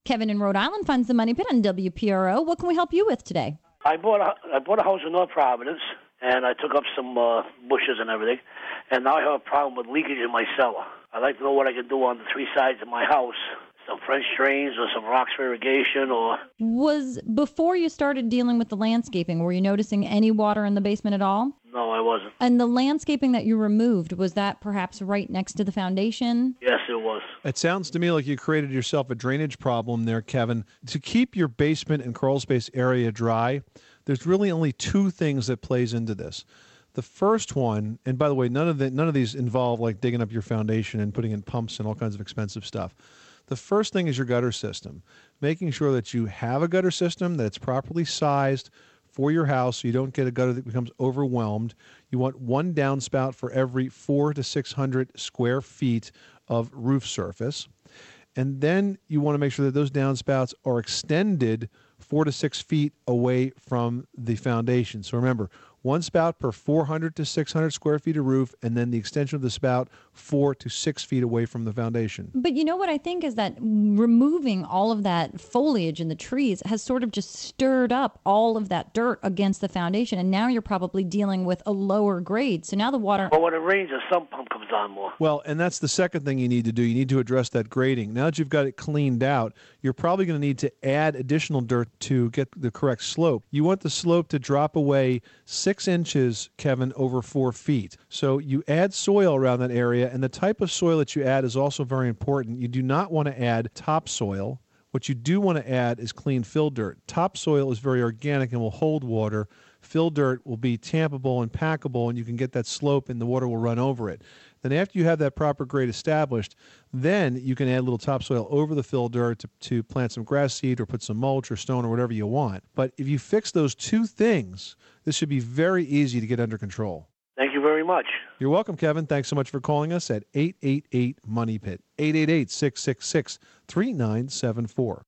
Kevin in Rhode Island finds the Money Pit on WPRO. What can we help you with today? I bought a house in North Providence, and I took up some bushes and everything, and now I have a problem with leakage in my cellar. I'd like to know what I can do on the three sides of my house. Some French drains or some rocks for irrigation or... Before you started dealing with the landscaping, were you noticing any water in the basement at all? No, I wasn't. And the landscaping that you removed, was that perhaps right next to the foundation? Yes, it was. It sounds to me like you created yourself a drainage problem there, Kevin. To keep your basement and crawl space area dry, there's really only two things that plays into this. The first one, and by the way, none of these involve like digging up your foundation and putting in pumps and all kinds of expensive stuff. The first thing is your gutter system, making sure that you have a gutter system that's properly sized for your house so you don't get a gutter that becomes overwhelmed. You want one downspout for every 400 to 600 square feet of roof surface. And then you want to make sure that those downspouts are extended 4 to 6 feet away from the foundation. So remember, one spout per 400 to 600 square feet of roof, and then the extension of the spout 4 to 6 feet away from the foundation. But you know what I think is that removing all of that foliage in the trees has sort of just stirred up all of that dirt against the foundation, and now you're probably dealing with a lower grade. So now the water... Well, when it rains, the sump pump comes on more. Well, and that's the second thing you need to do. You need to address that grading. Now that you've got it cleaned out, you're probably going to need to add additional dirt to get the correct slope. You want the slope to drop away 6 inches, Kevin, over 4 feet. So you add soil around that area, and the type of soil that you add is also very important. You do not want to add topsoil. What you do want to add is clean fill dirt. Topsoil is very organic and will hold water. Fill dirt will be tampable and packable, and you can get that slope and the water will run over it. Then after you have that proper grade established, then you can add a little topsoil over the fill dirt to plant some grass seed or put some mulch or stone or whatever you want. But if you fix those two things, this should be very easy to get under control. Thank you very much. You're welcome, Kevin. Thanks so much for calling us at 888-MONEY-PIT, 888-666-3974.